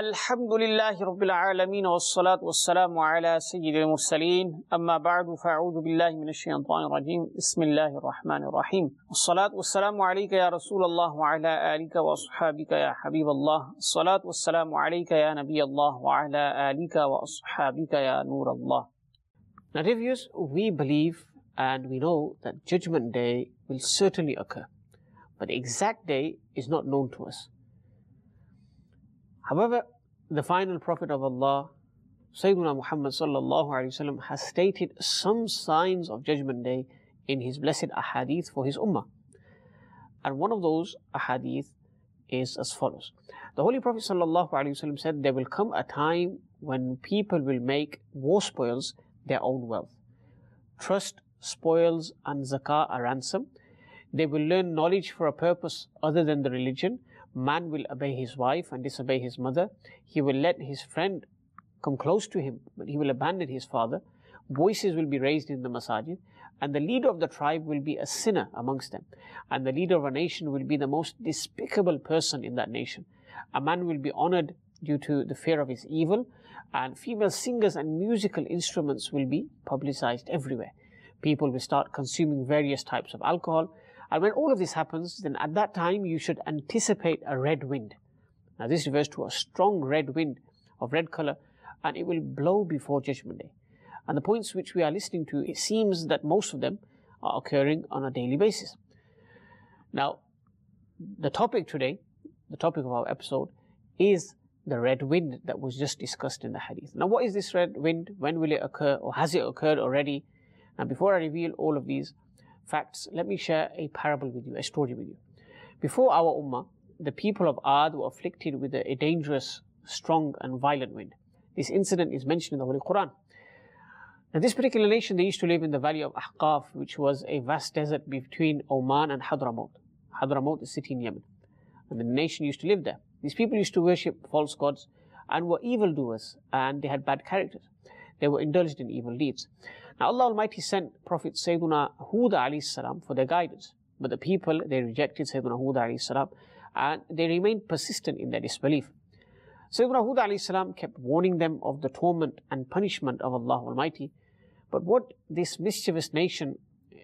الحمد لله رب العالمين والصلاة والسلام على سيد المرسلين أما بعد فأعوذ بالله من الشيطان الرجيم بسم الله الرحمن الرحيم الصلاة والسلام عليك يا رسول الله وعلى آلك وأصحابك يا حبيب الله الصلاة والسلام عليك يا نبي الله وعلى آلك وأصحابك يا نور الله. Now dear viewers, we believe and we know that Judgment Day will certainly occur, but the exact day is not known to us. However, the final Prophet of Allah, Sayyidina Muhammad sallallahu alaihi wasallam, has stated some signs of Judgment Day in his blessed ahadith for his ummah. And one of those ahadith is as follows. The Holy Prophet sallallahu alaihi wasallam said, there will come a time when people will make war spoils their own wealth. Trust, spoils and zakah are ransom. They will learn knowledge for a purpose other than the religion. Man will obey his wife and disobey his mother. He will let his friend come close to him, but he will abandon his father. Voices will be raised in the masajid, and the leader of the tribe will be a sinner amongst them. And the leader of a nation will be the most despicable person in that nation. A man will be honored due to the fear of his evil, and female singers and musical instruments will be publicized everywhere. People will start consuming various types of alcohol. And when all of this happens, then at that time you should anticipate a red wind. Now this refers to a strong red wind of red color, and it will blow before Judgment Day. And the points which we are listening to, it seems that most of them are occurring on a daily basis. Now, the topic today, the topic of our episode, is the red wind that was just discussed in the hadith. Now what is this red wind? When will it occur? Or has it occurred already? Now before I reveal all of these facts, let me share a parable with you, a story with you. Before our ummah, the people of Ad were afflicted with a dangerous, strong and violent wind. This incident is mentioned in the Holy Quran. Now this particular nation, they used to live in the valley of Ahqaf, which was a vast desert between Oman and Hadramaut. Hadramaut is a city in Yemen. And the nation used to live there. These people used to worship false gods and were evildoers, and they had bad characters. They were indulged in evil deeds. Now Allah Almighty sent Prophet Sayyidina Hud alayhi salam for their guidance. But the people, they rejected Sayyidina Hud alayhi salam, and they remained persistent in their disbelief. Sayyidina Hud alayhi salam kept warning them of the torment and punishment of Allah Almighty. But what this mischievous nation,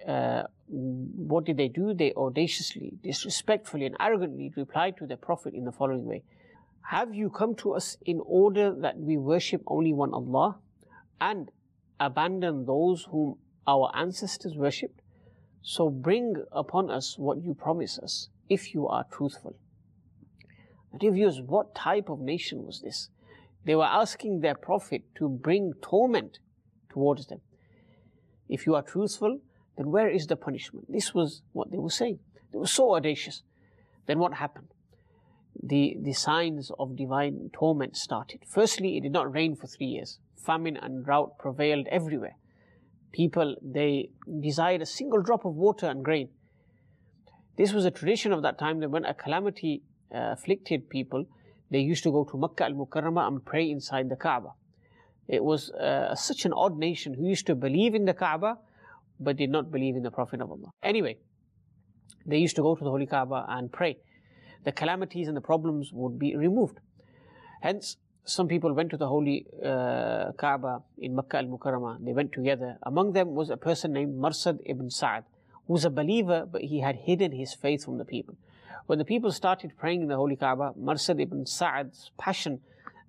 what did they do? They audaciously, disrespectfully and arrogantly replied to their Prophet in the following way. Have you come to us in order that we worship only one Allah and abandon those whom our ancestors worshipped? So bring upon us what you promise us, if you are truthful. Now, dear viewers, what type of nation was this? They were asking their Prophet to bring torment towards them. If you are truthful, then where is the punishment? This was what they were saying. They were so audacious. Then what happened? The signs of divine torment started. Firstly, it did not rain for 3 years. Famine and drought prevailed everywhere. People, they desired a single drop of water and grain. This was a tradition of that time, that when a calamity afflicted people, they used to go to Makkah al-Mukarramah and pray inside the Kaaba. It was such an odd nation who used to believe in the Kaaba but did not believe in the Prophet of Allah. Anyway, they used to go to the Holy Kaaba and pray. The calamities and the problems would be removed. Hence, some people went to the Holy Kaaba in Makkah al-Mukarramah. They went together. Among them was a person named Marsad ibn Sa'ad, who was a believer, but he had hidden his faith from the people. When the people started praying in the Holy Kaaba, Marsad ibn Sa'ad's passion,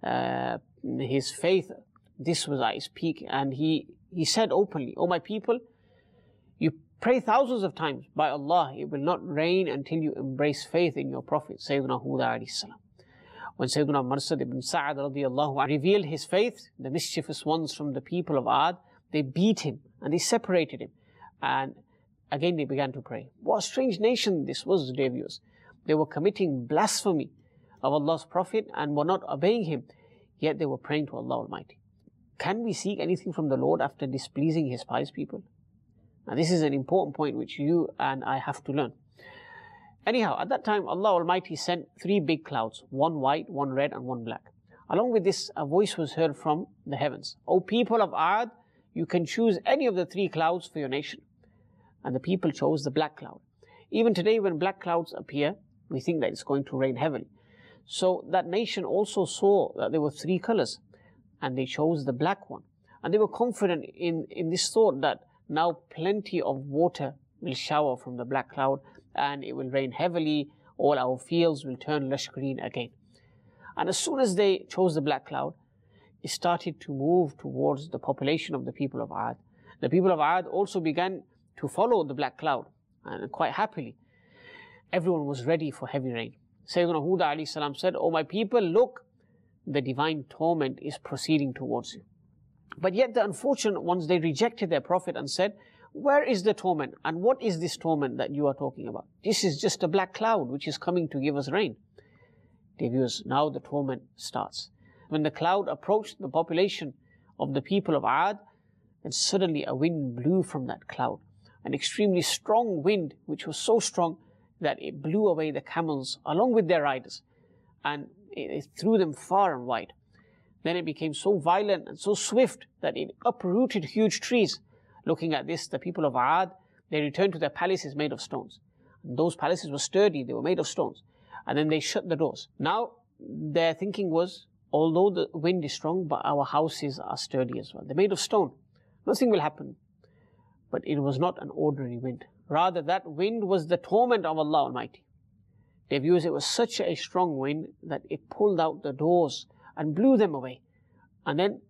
his faith, this was at its peak. And he said openly, "O my people, you pray thousands of times. By Allah, it will not rain until you embrace faith in your Prophet, Sayyidina Hud alayhi salam." When Sayyidina Marsad ibn Sa'ad radiallahu anhu revealed his faith, the mischievous ones from the people of Ad, they beat him and they separated him. And again they began to pray. What a strange nation this was, dear viewers. They were committing blasphemy of Allah's Prophet and were not obeying him, yet they were praying to Allah Almighty. Can we seek anything from the Lord after displeasing his pious people? Now this is an important point which you and I have to learn. Anyhow, at that time, Allah Almighty sent 3 big clouds, one white, one red, and one black. Along with this, a voice was heard from the heavens. O people of Ad, you can choose any of the 3 clouds for your nation. And the people chose the black cloud. Even today, when black clouds appear, we think that it's going to rain heavily. So that nation also saw that there were three colors, and they chose the black one. And they were confident in this thought that now plenty of water will shower from the black cloud, and it will rain heavily, all our fields will turn lush green again. And as soon as they chose the black cloud, it started to move towards the population of the people of Ad. The people of Ad also began to follow the black cloud, and quite happily. Everyone was ready for heavy rain. Sayyidina Hud alayhi salam said, "O my people, look, the divine torment is proceeding towards you." But yet the unfortunate ones, they rejected their prophet and said, "Where is the torment? And what is this torment that you are talking about? This is just a black cloud which is coming to give us rain." Dear viewers, now the torment starts. When the cloud approached the population of the people of Ad, then suddenly a wind blew from that cloud. An extremely strong wind, which was so strong that it blew away the camels along with their riders, and it threw them far and wide. Then it became so violent and so swift that it uprooted huge trees. Looking at this, the people of Ad, they returned to their palaces made of stones. And those palaces were sturdy, they were made of stones. And then they shut the doors. Now, their thinking was, although the wind is strong, but our houses are sturdy as well. They're made of stone. Nothing will happen. But it was not an ordinary wind. Rather, that wind was the torment of Allah Almighty. Dear viewers, it was such a strong wind that it pulled out the doors and blew them away. And then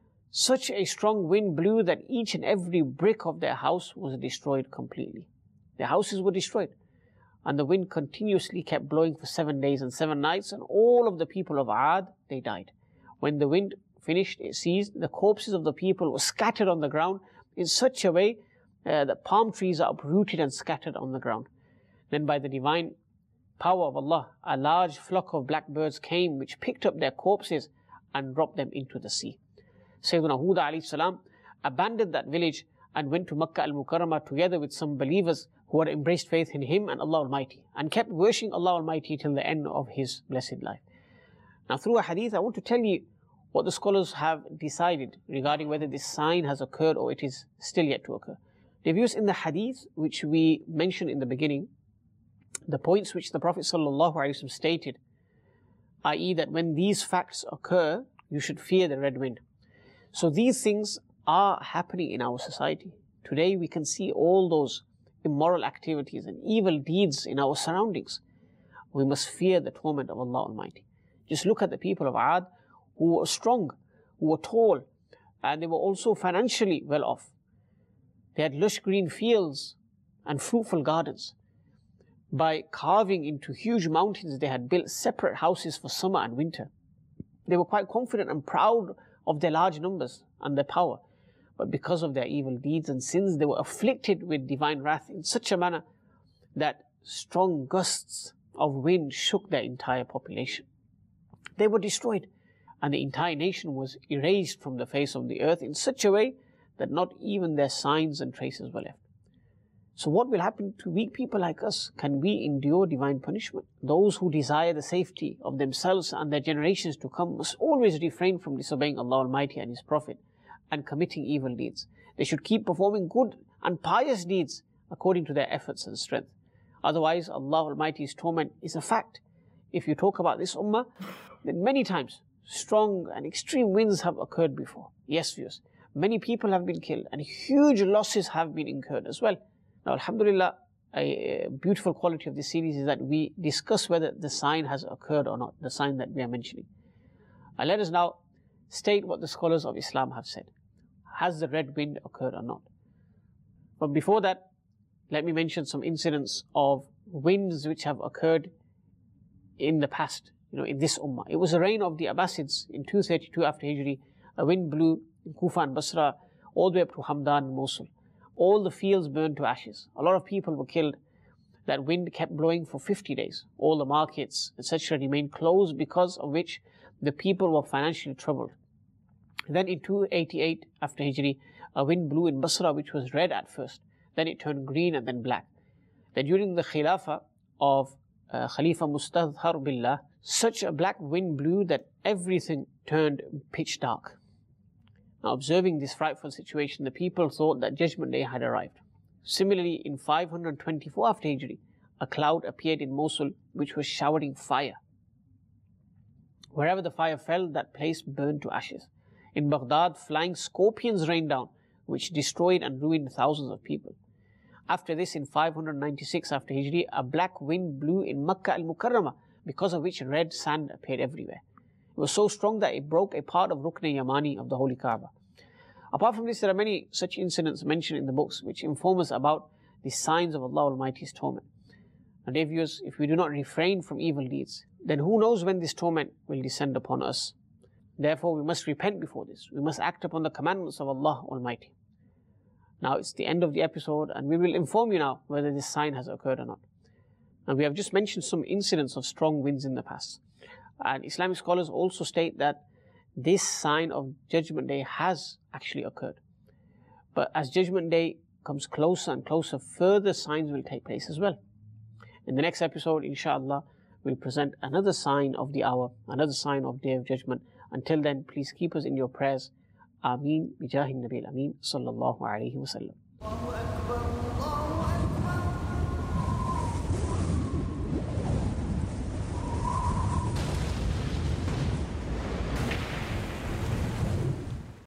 such a strong wind blew that each and every brick of their house was destroyed completely. Their houses were destroyed. And the wind continuously kept blowing for 7 days and 7 nights, and all of the people of Ad, they died. When the wind finished, it ceased, the corpses of the people were scattered on the ground in such a way that palm trees are uprooted and scattered on the ground. Then by the divine power of Allah, a large flock of blackbirds came which picked up their corpses and dropped them into the sea. Sayyidina Hud alayhi salam abandoned that village and went to Makkah al-Mukarramah together with some believers who had embraced faith in him and Allah Almighty, and kept worshipping Allah Almighty till the end of his blessed life. Now through a hadith, I want to tell you what the scholars have decided regarding whether this sign has occurred or it is still yet to occur. The views in the hadith which we mentioned in the beginning, the points which the Prophet ﷺ stated, i.e. that when these facts occur, you should fear the red wind. So these things are happening in our society. Today we can see all those immoral activities and evil deeds in our surroundings. We must fear the torment of Allah Almighty. Just look at the people of Ad, who were strong, who were tall, and they were also financially well off. They had lush green fields and fruitful gardens. By carving into huge mountains, they had built separate houses for summer and winter. They were quite confident and proud of their large numbers and their power. But because of their evil deeds and sins, they were afflicted with divine wrath in such a manner that strong gusts of wind shook their entire population. They were destroyed, and the entire nation was erased from the face of the earth in such a way that not even their signs and traces were left. So what will happen to weak people like us? Can we endure divine punishment? Those who desire the safety of themselves and their generations to come must always refrain from disobeying Allah Almighty and His Prophet and committing evil deeds. They should keep performing good and pious deeds according to their efforts and strength. Otherwise, Allah Almighty's torment is a fact. If you talk about this ummah, then many times strong and extreme winds have occurred before. Yes, viewers, many people have been killed and huge losses have been incurred as well. Now, alhamdulillah, a beautiful quality of this series is that we discuss whether the sign has occurred or not, the sign that we are mentioning. And let us now state what the scholars of Islam have said. Has the red wind occurred or not? But before that, let me mention some incidents of winds which have occurred in the past, in this ummah. It was the reign of the Abbasids in 232 after Hijri. A wind blew in Kufa and Basra all the way up to Hamdan and Mosul. All the fields burned to ashes. A lot of people were killed. That wind kept blowing for 50 days. All the markets, etc. remained closed, because of which the people were financially troubled. Then in 288 after Hijri, a wind blew in Basra which was red at first. Then it turned green and then black. Then during the Khilafah of Khalifa Mustadhar Billah, such a black wind blew that everything turned pitch dark. Now, observing this frightful situation, the people thought that Judgment Day had arrived. Similarly, in 524 after Hijri, a cloud appeared in Mosul which was showering fire. Wherever the fire fell, that place burned to ashes. In Baghdad, flying scorpions rained down, which destroyed and ruined thousands of people. After this, in 596 after Hijri, a black wind blew in Makkah al-Mukarramah, because of which red sand appeared everywhere. It was so strong that it broke a part of Rukn Yamani of the Holy Kaaba. Apart from this, there are many such incidents mentioned in the books which inform us about the signs of Allah Almighty's torment. Now, dear viewers, if we do not refrain from evil deeds, then who knows when this torment will descend upon us. Therefore, we must repent before this. We must act upon the commandments of Allah Almighty. Now, it's the end of the episode, and we will inform you now whether this sign has occurred or not. Now, we have just mentioned some incidents of strong winds in the past. And Islamic scholars also state that this sign of Judgment Day has actually occurred. But as Judgment Day comes closer and closer, further signs will take place as well. In the next episode, inshallah, we'll present another sign of the hour, another sign of Day of Judgment. Until then, please keep us in your prayers. Ameen. Bijahin Nabil Ameen. Sallallahu Alaihi Wasallam.